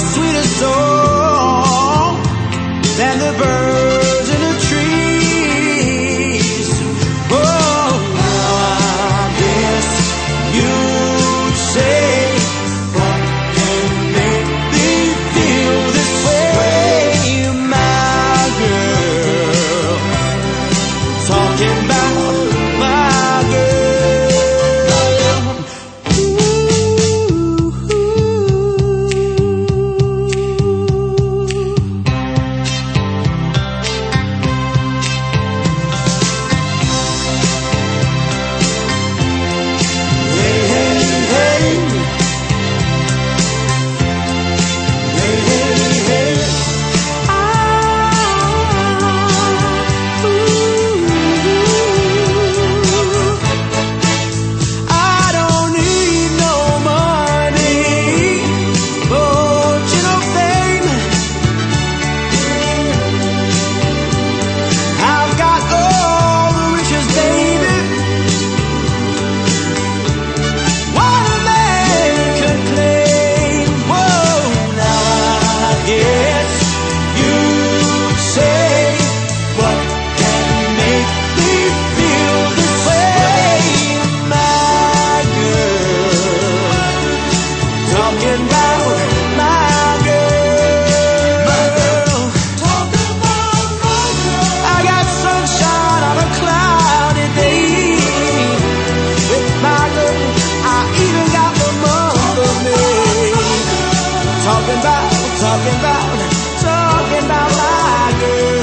sweeter song than the birds in the trees. Oh, now I guess you'd say, what can make me feel this way, my girl? Talking about my girl. Talking about my girl.